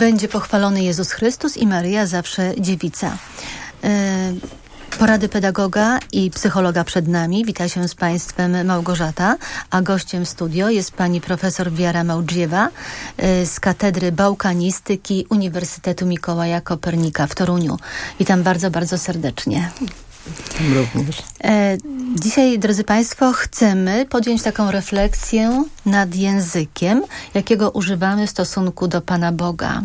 będzie pochwalony Jezus Chrystus i Maryja zawsze dziewica. Porady pedagoga i psychologa przed nami. Wita się z Państwem Małgorzata, a gościem studio jest pani profesor Wiara Małdziewa z Katedry Bałkanistyki Uniwersytetu Mikołaja Kopernika w Toruniu. Witam bardzo, bardzo serdecznie. Również. Dzisiaj, drodzy Państwo, chcemy podjąć taką refleksję nad językiem, jakiego używamy w stosunku do Pana Boga.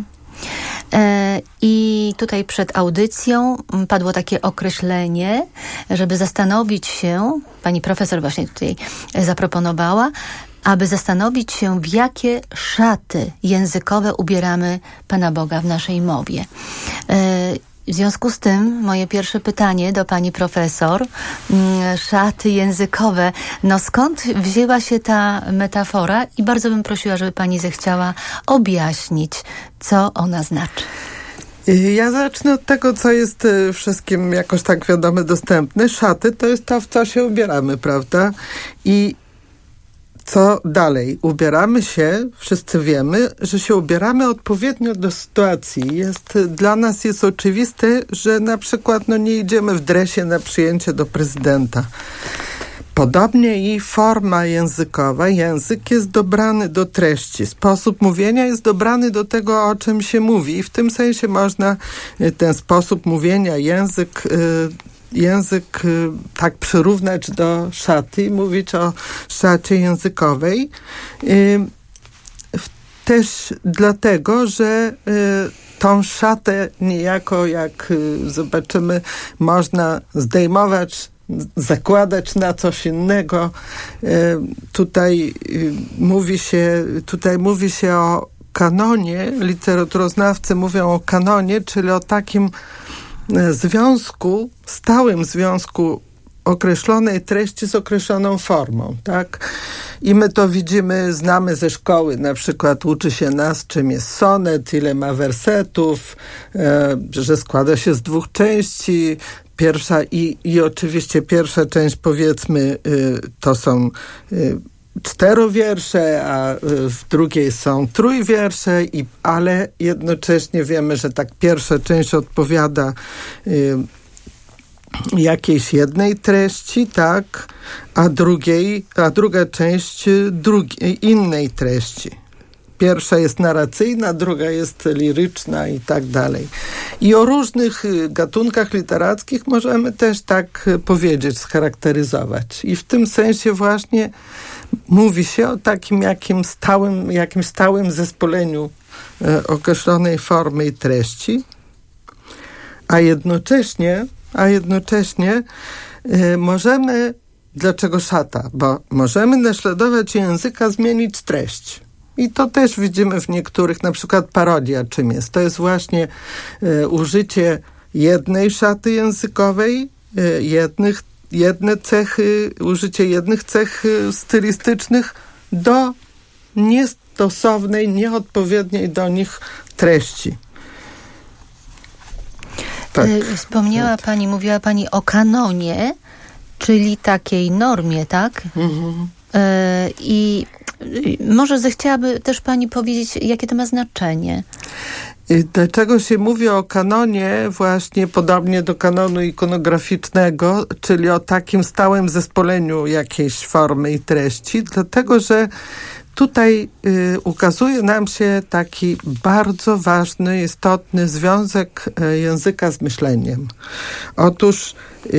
I tutaj przed audycją padło takie określenie, żeby zastanowić się, pani profesor właśnie tutaj zaproponowała, aby zastanowić się, w jakie szaty językowe ubieramy Pana Boga w naszej mowie. W związku z tym moje pierwsze pytanie do pani profesor, szaty językowe. No skąd wzięła się ta metafora i bardzo bym prosiła, żeby pani zechciała objaśnić, co ona znaczy. Ja zacznę od tego, co jest wszystkim jakoś tak wiadomo dostępne. Szaty to jest to, w co się ubieramy, prawda? I co dalej? Ubieramy się, wszyscy wiemy, że się ubieramy odpowiednio do sytuacji. Dla nas jest oczywiste, że na przykład nie idziemy w dresie na przyjęcie do prezydenta. Podobnie i forma językowa. Język jest dobrany do treści. Sposób mówienia jest dobrany do tego, o czym się mówi. I w tym sensie można ten sposób mówienia, język tak przyrównać do szaty i mówić o szacie językowej. Też dlatego, że tą szatę niejako, jak zobaczymy, można zdejmować, zakładać na coś innego. Tutaj mówi się o kanonie, literaturoznawcy mówią o kanonie, czyli o takim związku, stałym związku określonej treści z określoną formą, tak? I my to widzimy, znamy ze szkoły, na przykład uczy się nas, czym jest sonet, ile ma wersetów, że składa się z 2 części. Pierwsza i oczywiście pierwsza część, powiedzmy, to są 4 wiersze, a w drugiej są 3 wiersze, ale jednocześnie wiemy, że tak pierwsza część odpowiada jakiejś jednej treści, tak, a druga część innej treści. Pierwsza jest narracyjna, druga jest liryczna i tak dalej. I o różnych gatunkach literackich możemy też tak powiedzieć, scharakteryzować. I w tym sensie właśnie mówi się o takim jakimś stałym zespoleniu określonej formy i treści, a jednocześnie możemy, dlaczego szata? Bo możemy naśladować języka, zmienić treść. I to też widzimy w niektórych, na przykład parodia czym jest. To jest właśnie użycie jednej szaty językowej, użycie jednych cech stylistycznych do niestosownej, nieodpowiedniej do nich treści. Tak. Mówiła pani o kanonie, czyli takiej normie, tak? Mhm. I może zechciałaby też pani powiedzieć, jakie to ma znaczenie? Dlaczego się mówi o kanonie właśnie podobnie do kanonu ikonograficznego, czyli o takim stałym zespoleniu jakiejś formy i treści? Dlatego, że tutaj ukazuje nam się taki bardzo ważny, istotny związek języka z myśleniem. Otóż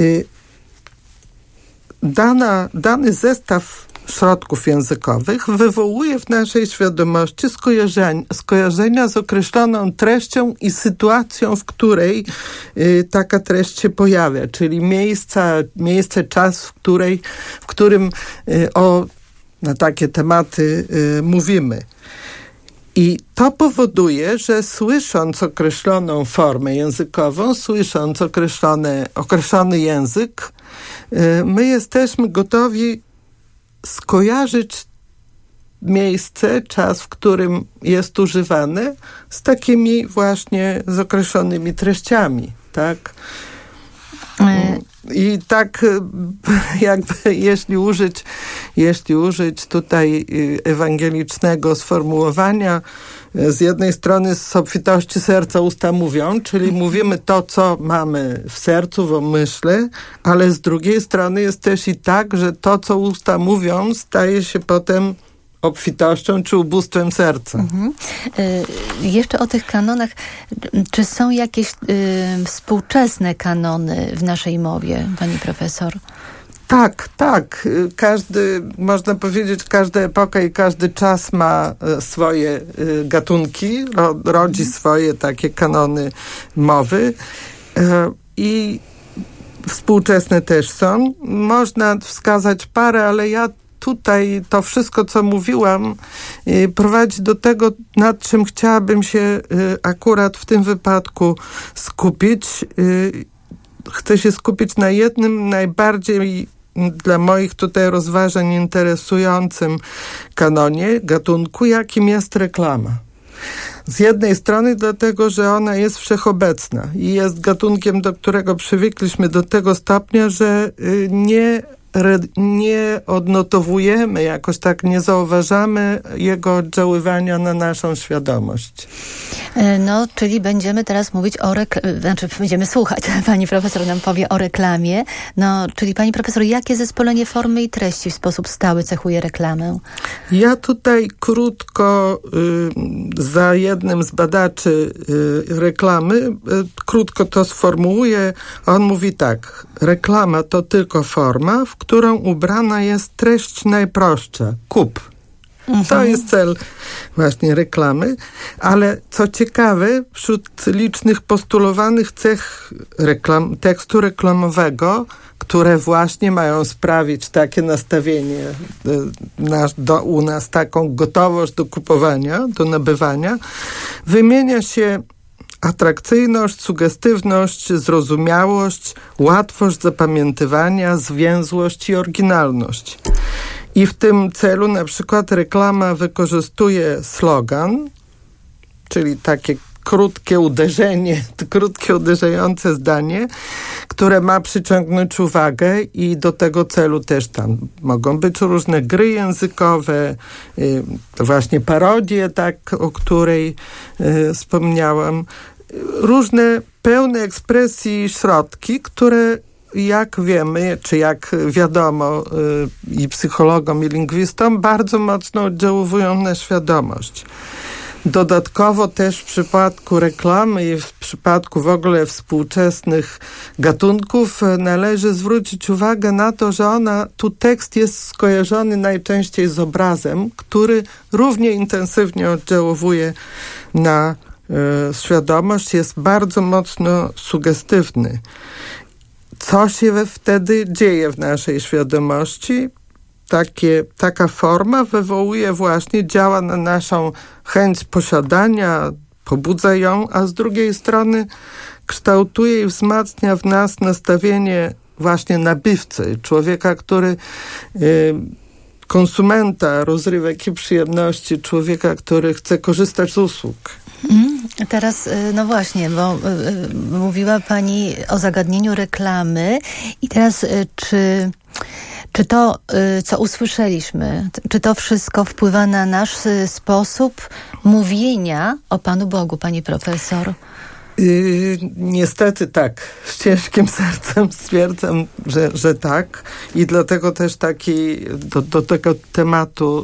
dany zestaw środków językowych wywołuje w naszej świadomości skojarzenia z określoną treścią i sytuacją, w której taka treść się pojawia, czyli miejsce, czas, w którym na takie tematy mówimy. I to powoduje, że słysząc określoną formę językową, słysząc określony język, my jesteśmy gotowi skojarzyć miejsce, czas, w którym jest używane, z takimi właśnie, z określonymi treściami, tak? I tak jakby jeśli użyć jeśli użyć tutaj ewangelicznego sformułowania, z jednej strony z obfitości serca usta mówią, czyli mówimy to, co mamy w sercu, w umyśle, ale z drugiej strony jest też i tak, że to, co usta mówią, staje się potem obfitością czy ubóstwem serca. Jeszcze o tych kanonach. Czy są jakieś współczesne kanony w naszej mowie, pani profesor? Tak. Można powiedzieć, każda epoka i każdy czas ma swoje gatunki, rodzi swoje takie kanony mowy i współczesne też są. Można wskazać parę, ale ja tutaj to wszystko, co mówiłam, prowadzi do tego, nad czym chciałabym się akurat w tym wypadku skupić. Chcę się skupić na jednym najbardziej dla moich tutaj rozważań interesującym kanonie, gatunku, jakim jest reklama. Z jednej strony dlatego, że ona jest wszechobecna i jest gatunkiem, do którego przywykliśmy do tego stopnia, że nie odnotowujemy, jakoś tak nie zauważamy jego oddziaływania na naszą świadomość. No, czyli będziemy teraz mówić będziemy słuchać, pani profesor nam powie o reklamie. No, czyli pani profesor, jakie zespolenie formy i treści w sposób stały cechuje reklamę? Ja tutaj krótko za jednym z badaczy reklamy, krótko to sformułuję. On mówi tak: reklama to tylko forma, w którą ubrana jest treść najprostsza. Kup. To jest cel właśnie reklamy, ale co ciekawe, wśród licznych postulowanych cech tekstu reklamowego, które właśnie mają sprawić takie nastawienie u nas, taką gotowość do kupowania, do nabywania, wymienia się atrakcyjność, sugestywność, zrozumiałość, łatwość zapamiętywania, zwięzłość i oryginalność. I w tym celu na przykład reklama wykorzystuje slogan, czyli takie krótkie uderzenie, krótkie uderzające zdanie, które ma przyciągnąć uwagę i do tego celu też tam mogą być różne gry językowe, właśnie parodie, tak, o której wspomniałam, różne pełne ekspresji środki, które jak wiemy, czy jak wiadomo i psychologom, i lingwistom, bardzo mocno oddziałują na świadomość. Dodatkowo też w przypadku reklamy i w przypadku w ogóle współczesnych gatunków należy zwrócić uwagę na to, że tu tekst jest skojarzony najczęściej z obrazem, który równie intensywnie oddziałuje na świadomość, jest bardzo mocno sugestywny. Co się wtedy dzieje w naszej świadomości? Taka forma wywołuje właśnie, działa na naszą chęć posiadania, pobudza ją, a z drugiej strony kształtuje i wzmacnia w nas nastawienie właśnie nabywcy, człowieka, który konsumenta rozrywek i przyjemności, człowieka, który chce korzystać z usług. Teraz, no właśnie, bo mówiła pani o zagadnieniu reklamy i teraz czy to, co usłyszeliśmy, czy to wszystko wpływa na nasz sposób mówienia o Panu Bogu, pani profesor? Niestety tak. Z ciężkim sercem stwierdzam, że tak. I dlatego też do tego tematu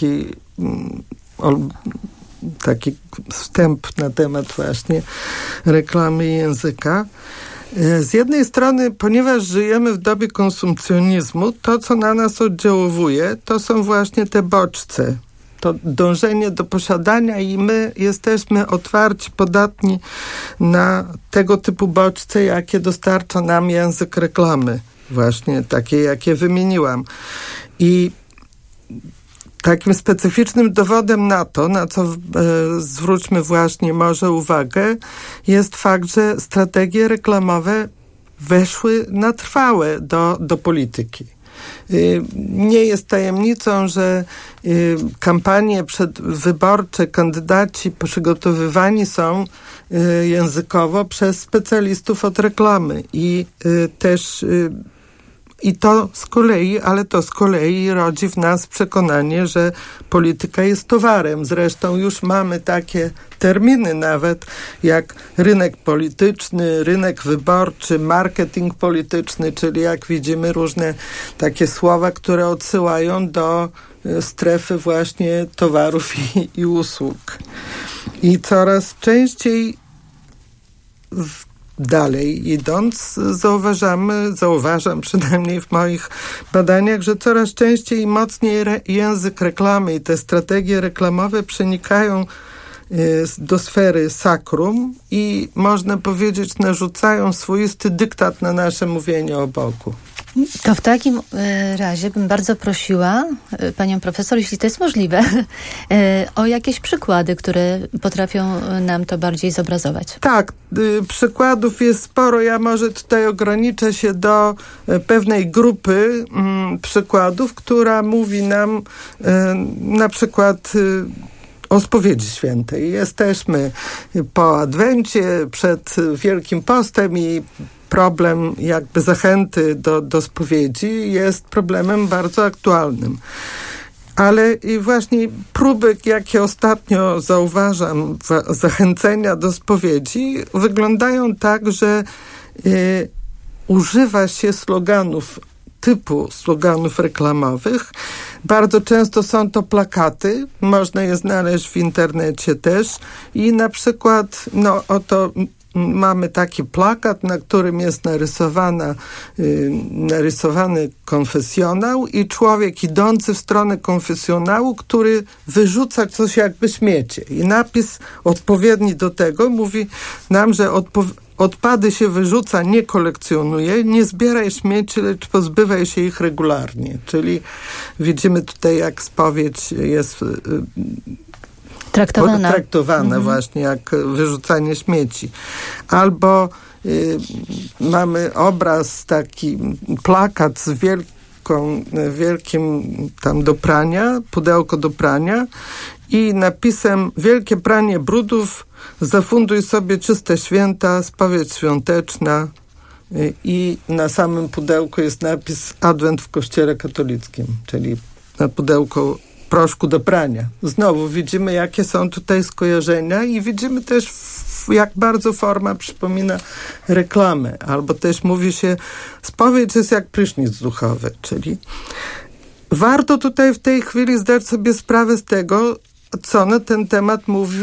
taki wstęp na temat właśnie reklamy i języka. Z jednej strony, ponieważ żyjemy w dobie konsumpcjonizmu, to, co na nas oddziałuje, to są właśnie te bodźce. To dążenie do posiadania i my jesteśmy otwarci, podatni na tego typu bodźce, jakie dostarcza nam język reklamy. Właśnie takie, jakie wymieniłam. I takim specyficznym dowodem na to, na co zwróćmy właśnie może uwagę, jest fakt, że strategie reklamowe weszły na trwałe do polityki. Nie jest tajemnicą, że kampanie przedwyborcze, kandydaci przygotowywani są językowo przez specjalistów od reklamy i też to z kolei rodzi w nas przekonanie, że polityka jest towarem. Zresztą już mamy takie terminy nawet jak rynek polityczny, rynek wyborczy, marketing polityczny, czyli jak widzimy różne takie słowa, które odsyłają do strefy właśnie towarów i usług. I częściej dalej idąc, zauważam przynajmniej w moich badaniach, że coraz częściej i mocniej język reklamy i te strategie reklamowe przenikają do sfery sakrum i można powiedzieć narzucają swoisty dyktat na nasze mówienie o Bogu. To w takim razie bym bardzo prosiła panią profesor, jeśli to jest możliwe, o jakieś przykłady, które potrafią nam to bardziej zobrazować. Tak, przykładów jest sporo. Ja może tutaj ograniczę się do pewnej grupy przykładów, która mówi nam na przykład o spowiedzi świętej. Jesteśmy po Adwencie, przed Wielkim Postem i problem jakby zachęty do spowiedzi jest problemem bardzo aktualnym. Ale i właśnie próby, jakie ostatnio zauważam, zachęcenia do spowiedzi, wyglądają tak, że używa się typu sloganów reklamowych. Bardzo często są to plakaty, można je znaleźć w internecie też i na przykład mamy taki plakat, na którym jest narysowany konfesjonał i człowiek idący w stronę konfesjonału, który wyrzuca coś jakby śmiecie. I napis odpowiedni do tego mówi nam, że odpady się wyrzuca, nie kolekcjonuje, nie zbieraj śmieci, lecz pozbywaj się ich regularnie. Czyli widzimy tutaj, jak spowiedź jest traktowana właśnie jak wyrzucanie śmieci. Albo mamy obraz, taki plakat z wielkim tam do prania, pudełko do prania i napisem wielkie pranie brudów, zafunduj sobie czyste święta, spowiedź świąteczna i na samym pudełku jest napis Adwent w Kościele katolickim, czyli na pudełku proszku do prania. Znowu widzimy, jakie są tutaj skojarzenia i widzimy też, jak bardzo forma przypomina reklamę. Albo też mówi się, spowiedź jest jak prysznic duchowy, czyli warto tutaj w tej chwili zdać sobie sprawę z tego, co na ten temat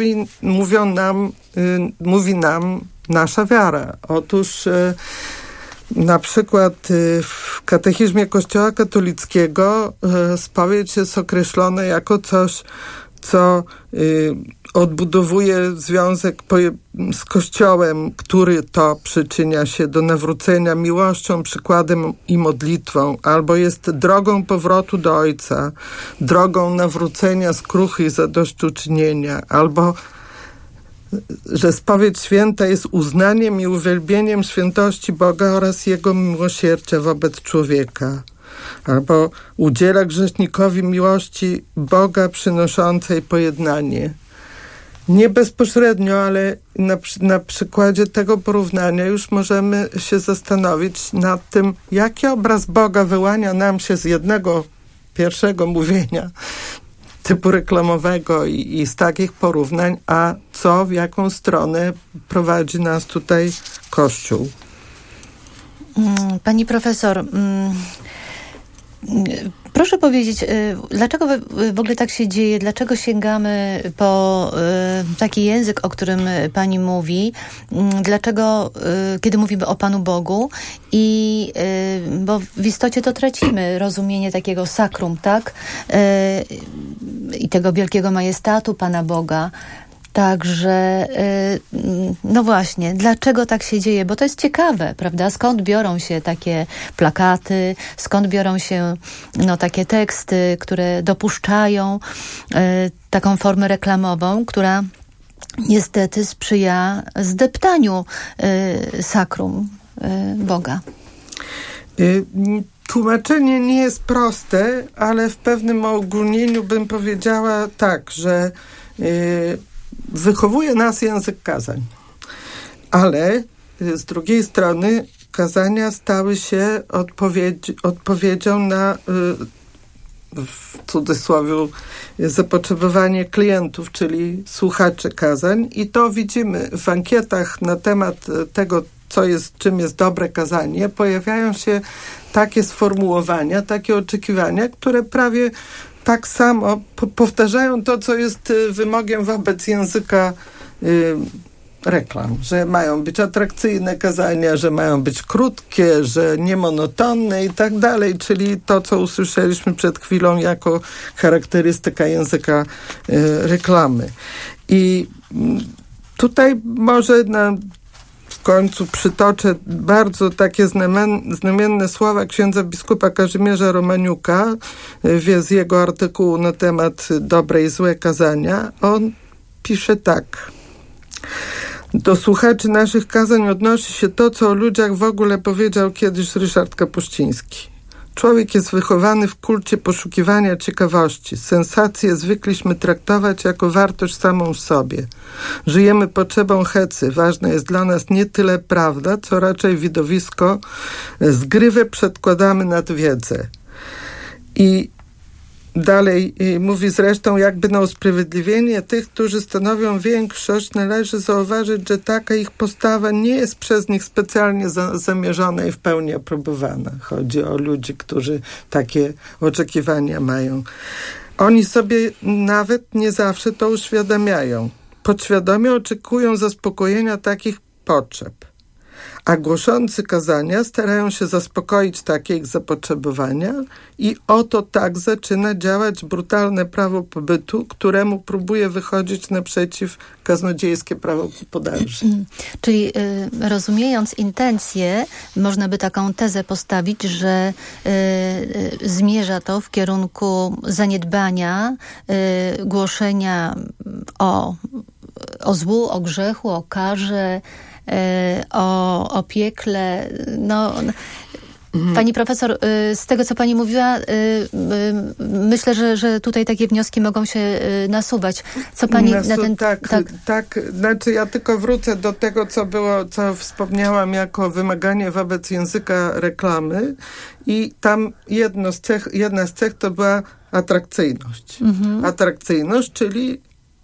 mówi nam nasza wiara. Otóż na przykład w katechizmie Kościoła katolickiego spowiedź jest określona jako coś, co odbudowuje związek z Kościołem, który to przyczynia się do nawrócenia miłością, przykładem i modlitwą, albo jest drogą powrotu do Ojca, drogą nawrócenia skruchy i zadośćuczynienia, albo że spowiedź święta jest uznaniem i uwielbieniem świętości Boga oraz Jego miłosierdzia wobec człowieka. Albo udziela grzesznikowi miłości Boga przynoszącej pojednanie. Nie bezpośrednio, ale na przykładzie tego porównania już możemy się zastanowić nad tym, jaki obraz Boga wyłania nam się z jednego pierwszego mówienia typu reklamowego i z takich porównań, a w jaką stronę prowadzi nas tutaj Kościół. Pani profesor, proszę powiedzieć, dlaczego w ogóle tak się dzieje? Dlaczego sięgamy po taki język, o którym pani mówi? Dlaczego, kiedy mówimy o Panu Bogu? Bo w istocie to tracimy rozumienie takiego sakrum, tak? I tego wielkiego majestatu Pana Boga. Także, no właśnie, dlaczego tak się dzieje? Bo to jest ciekawe, prawda? Skąd biorą się takie plakaty, skąd biorą się takie teksty, które dopuszczają taką formę reklamową, która niestety sprzyja zdeptaniu sakrum Boga. Tłumaczenie nie jest proste, ale w pewnym uogólnieniu bym powiedziała tak, że wychowuje nas język kazań. Ale z drugiej strony kazania stały się odpowiedzią na w cudzysłowie zapotrzebowanie klientów, czyli słuchaczy kazań. I to widzimy w ankietach na temat tego, czym jest dobre kazanie. Pojawiają się takie sformułowania, takie oczekiwania, które prawie tak samo powtarzają to, co jest wymogiem wobec języka reklam, że mają być atrakcyjne kazania, że mają być krótkie, że niemonotonne i tak dalej, czyli to, co usłyszeliśmy przed chwilą jako charakterystyka języka reklamy. I tutaj może w końcu przytoczę bardzo takie znamienne słowa księdza biskupa Kazimierza Romaniuka z jego artykułu na temat dobre i złe kazania. On pisze tak. Do słuchaczy naszych kazań odnosi się to, co o ludziach w ogóle powiedział kiedyś Ryszard Kapuściński. Człowiek jest wychowany w kulcie poszukiwania ciekawości. Sensacje zwykliśmy traktować jako wartość samą w sobie. Żyjemy potrzebą hecy. Ważna jest dla nas nie tyle prawda, co raczej widowisko. Zgrywę przedkładamy nad wiedzę. I dalej mówi zresztą, jakby na usprawiedliwienie tych, którzy stanowią większość, należy zauważyć, że taka ich postawa nie jest przez nich specjalnie zamierzona i w pełni aprobowana. Chodzi o ludzi, którzy takie oczekiwania mają. Oni sobie nawet nie zawsze to uświadamiają. Podświadomie oczekują zaspokojenia takich potrzeb. A głoszący kazania starają się zaspokoić takie ich zapotrzebowania i oto tak zaczyna działać brutalne prawo pobytu, któremu próbuje wychodzić naprzeciw kaznodziejskie prawo podaży. Czyli rozumiejąc intencje, można by taką tezę postawić, że zmierza to w kierunku zaniedbania, głoszenia o złu, o grzechu, o karze, o piekle. Pani profesor, z tego, co pani mówiła, myślę, że tutaj takie wnioski mogą się nasuwać. Co pani na ten... Tak. Znaczy ja tylko wrócę do tego, co wspomniałam jako wymaganie wobec języka reklamy i tam jedna z cech to była atrakcyjność. Atrakcyjność, czyli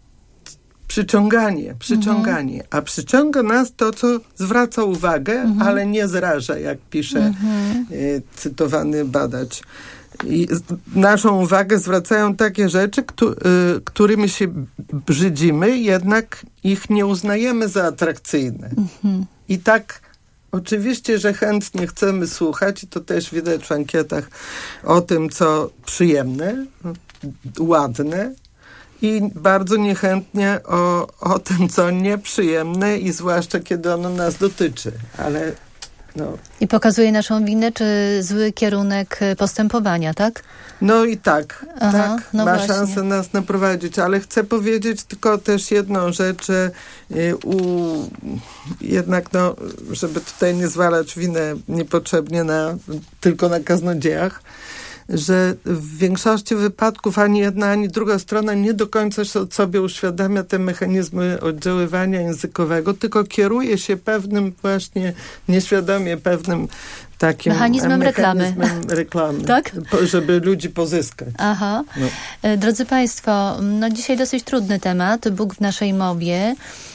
przyciąganie. A przyciąga nas to, co zwraca uwagę, ale nie zraża, jak pisze cytowany badacz. I naszą uwagę zwracają takie rzeczy, którymi się brzydzimy, jednak ich nie uznajemy za atrakcyjne. I tak oczywiście, że chętnie chcemy słuchać, i to też widać w ankietach, o tym, co przyjemne, ładne, i bardzo niechętnie o tym, co nieprzyjemne i zwłaszcza, kiedy ono nas dotyczy. Ale I pokazuje naszą winę, czy zły kierunek postępowania, tak? No i tak. Ma szansę nas naprowadzić. Ale chcę powiedzieć tylko też jedną rzecz, że jednak, żeby tutaj nie zwalać winę niepotrzebnie tylko na kaznodziejach, że w większości wypadków ani jedna, ani druga strona nie do końca sobie uświadamia te mechanizmy oddziaływania językowego, tylko kieruje się pewnym właśnie nieświadomie pewnym takim mechanizmem reklamy, tak? Żeby ludzi pozyskać. Aha. Drodzy Państwo, dzisiaj dosyć trudny temat, Bóg w naszej mowie.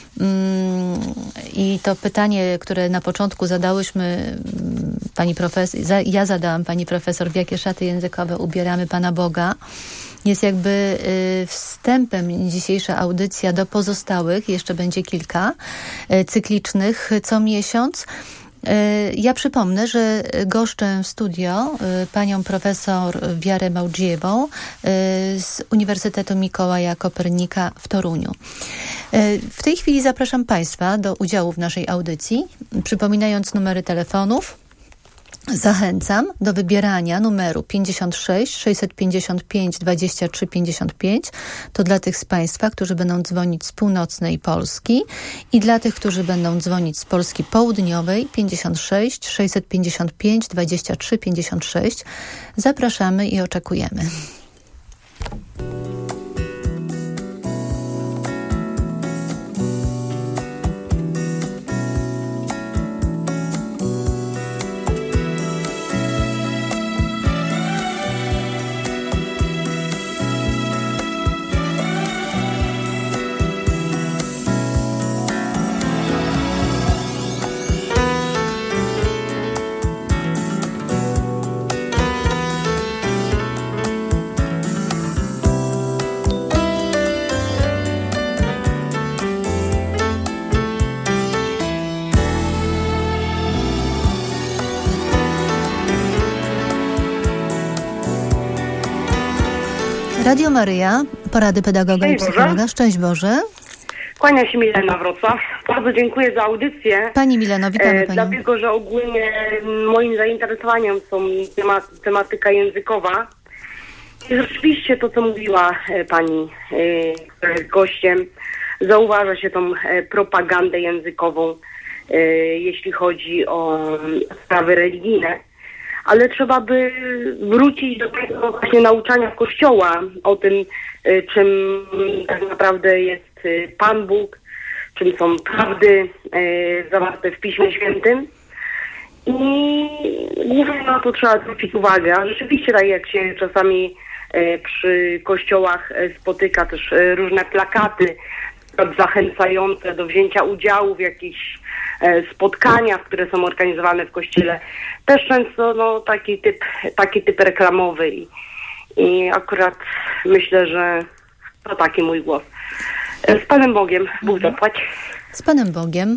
I to pytanie, które na początku zadałyśmy pani profesor, ja zadałam pani profesor, w jakie szaty językowe ubieramy Pana Boga, jest jakby wstępem dzisiejsza audycja do pozostałych, jeszcze będzie kilka cyklicznych co miesiąc. Ja przypomnę, że goszczę w studio panią profesor Wiarę Małdziejewą z Uniwersytetu Mikołaja Kopernika w Toruniu. W tej chwili zapraszam Państwa do udziału w naszej audycji, przypominając numery telefonów. Zachęcam do wybierania numeru 56 655 23 55. To dla tych z Państwa, którzy będą dzwonić z północnej Polski i dla tych, którzy będą dzwonić z Polski południowej 56 655 23 56. Zapraszamy i oczekujemy. Radio Maryja, porady pedagoga i psychologa. Szczęść Boże. Kłania się Milena Wrocław. Bardzo dziękuję za audycję. Pani Mileno, witamy Panią. Dlatego, że ogólnie moim zainteresowaniem są tematyka językowa. I rzeczywiście to, co mówiła Pani, która jest gościem, zauważa się tą propagandę językową, jeśli chodzi o sprawy religijne. Ale trzeba by wrócić do tego właśnie nauczania Kościoła o tym, czym tak naprawdę jest Pan Bóg, czym są prawdy zawarte w Piśmie Świętym. I głównie na to trzeba zwrócić uwagę. A rzeczywiście, tak jak się czasami przy kościołach spotyka też różne plakaty zachęcające do wzięcia udziału w jakichś spotkaniach, które są organizowane w kościele. Też często taki typ reklamowy i akurat myślę, że to taki mój głos. Z Panem Bogiem, Bóg zapłać. Z Panem Bogiem.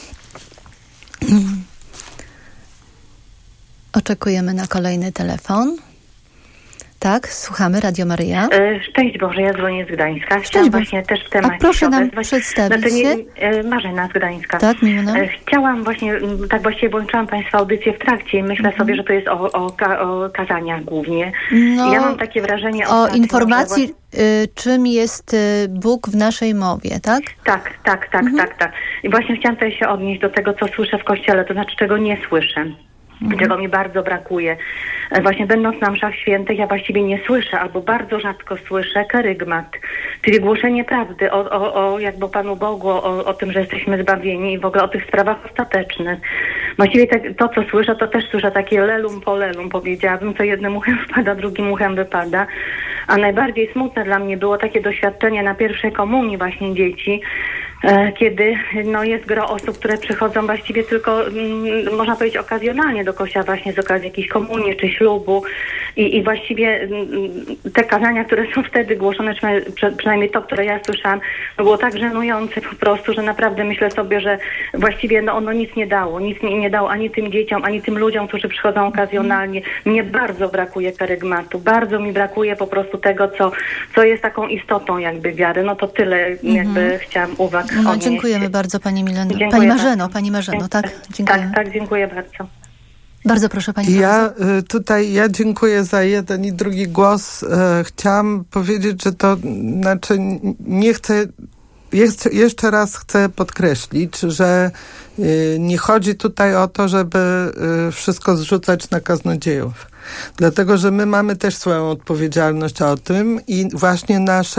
Oczekujemy na kolejny telefon. Tak, słuchamy, Radio Maryja. Szczęść Boże, ja dzwonię z Gdańska. Chciałam właśnie też w temacie. Proszę nam przedstawić się. Marzena z Gdańska. Tak, miło. Chciałam właśnie, tak właściwie włączyłam Państwa audycję w trakcie i myślę sobie, że to jest o kazaniach głównie. No, ja mam takie wrażenie... O informacji, czym jest Bóg w naszej mowie, tak? Tak. I właśnie chciałam tutaj się odnieść do tego, co słyszę w kościele, to znaczy czego nie słyszę. Czego mi bardzo brakuje. Właśnie będąc na mszach świętych, ja właściwie nie słyszę, albo bardzo rzadko słyszę kerygmat, czyli głoszenie prawdy o jakby Panu Bogu, o tym, że jesteśmy zbawieni i w ogóle o tych sprawach ostatecznych. Właściwie to, co słyszę, to też słyszę takie lelum po lelum, powiedziałabym, co jednym uchem wpada, drugim uchem wypada. A najbardziej smutne dla mnie było takie doświadczenie na pierwszej komunii właśnie dzieci, kiedy jest gro osób, które przychodzą właściwie tylko, można powiedzieć, okazjonalnie do kościoła właśnie z okazji jakiejś komunii czy ślubu i właściwie te kazania, które są wtedy głoszone, przynajmniej to, które ja słyszałam, było tak żenujące po prostu, że naprawdę myślę sobie, że właściwie ono nic nie dało. Nic nie dało ani tym dzieciom, ani tym ludziom, którzy przychodzą okazjonalnie. Mnie bardzo brakuje kerygmatu. Bardzo mi brakuje po prostu tego, co jest taką istotą jakby wiary. No to tyle jakby chciałam uwag odnieść. Dziękujemy bardzo Pani Mileno. Pani Marzeno, tak? Dziękuję. Tak, dziękuję bardzo. Bardzo proszę Pani profesor. Ja dziękuję za jeden i drugi głos. Chciałam powiedzieć, że to znaczy nie chcę, jeszcze raz chcę podkreślić, że nie chodzi tutaj o to, żeby wszystko zrzucać na kaznodziejów. Dlatego, że my mamy też swoją odpowiedzialność o tym i właśnie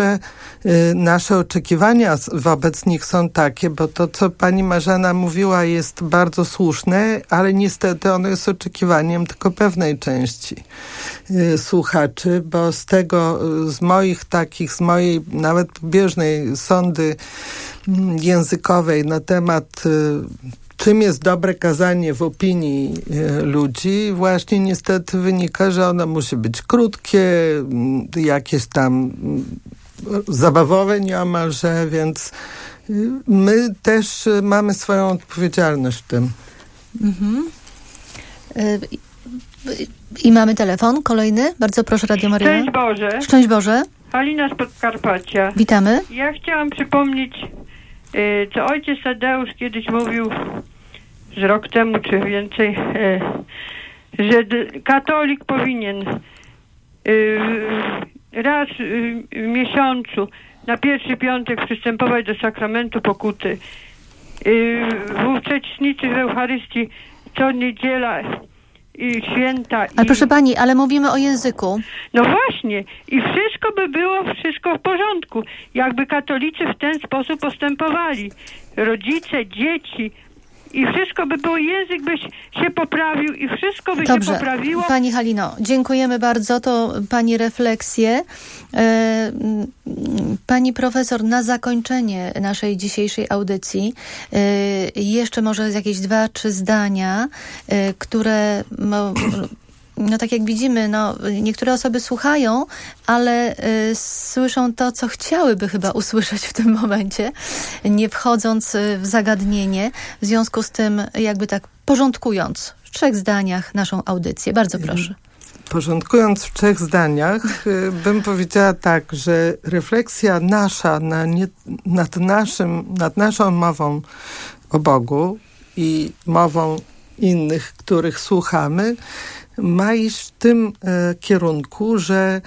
nasze oczekiwania wobec nich są takie, bo to, co pani Marzena mówiła, jest bardzo słuszne, ale niestety ono jest oczekiwaniem tylko pewnej części słuchaczy, bo z mojej nawet pobieżnej sondy językowej na temat czym jest dobre kazanie w opinii ludzi, właśnie niestety wynika, że ono musi być krótkie, jakieś tam zabawowe nieomalże, więc my też mamy swoją odpowiedzialność w tym. I mamy telefon kolejny. Bardzo proszę, Radio Maryja. Szczęść Boże. Szczęść Boże. Halina z Podkarpacia. Witamy. Ja chciałam przypomnieć, co ojciec Tadeusz kiedyś mówił, z rok temu czy więcej, że katolik powinien raz w miesiącu na pierwszy piątek przystępować do sakramentu pokuty, w uczestniczyć w Eucharystii co niedziela i święta. Ale proszę pani, ale mówimy o języku. No właśnie. I wszystko by było w porządku. Jakby katolicy w ten sposób postępowali. Rodzice, dzieci. I wszystko by było, język by się poprawił i wszystko by się poprawiło. Pani Halino, dziękujemy bardzo. To pani refleksje. Pani profesor, na zakończenie naszej dzisiejszej audycji jeszcze może jakieś 2-3 zdania, które tak jak widzimy, niektóre osoby słuchają, ale słyszą to, co chciałyby chyba usłyszeć w tym momencie, nie wchodząc w zagadnienie. W związku z tym jakby tak porządkując w 3 zdaniach naszą audycję. Bardzo proszę. Porządkując w 3 zdaniach, bym powiedziała tak, że refleksja nasza nad naszą mową o Bogu i mową innych, których słuchamy, ma iść w tym kierunku, że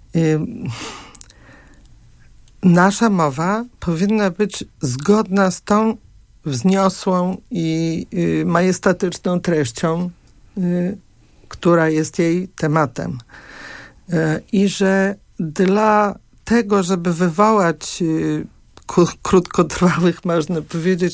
nasza mowa powinna być zgodna z tą wzniosłą i majestatyczną treścią, która jest jej tematem. I że dla tego, żeby wywołać krótkotrwałych, można powiedzieć,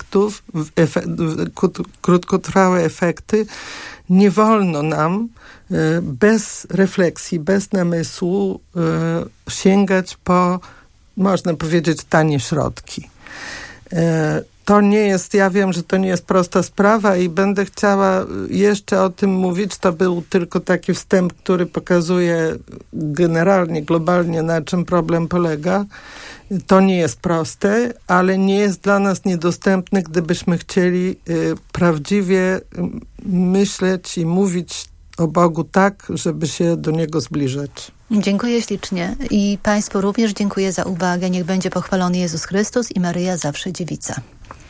krótkotrwałe efekty, nie wolno nam bez refleksji, bez namysłu sięgać po, można powiedzieć, tanie środki. To nie jest, ja wiem, że to nie jest prosta sprawa i będę chciała jeszcze o tym mówić. To był tylko taki wstęp, który pokazuje generalnie, globalnie, na czym problem polega. To nie jest proste, ale nie jest dla nas niedostępne, gdybyśmy chcieli prawdziwie myśleć i mówić o Bogu tak, żeby się do Niego zbliżać. Dziękuję ślicznie i Państwu również dziękuję za uwagę. Niech będzie pochwalony Jezus Chrystus i Maryja zawsze Dziewica.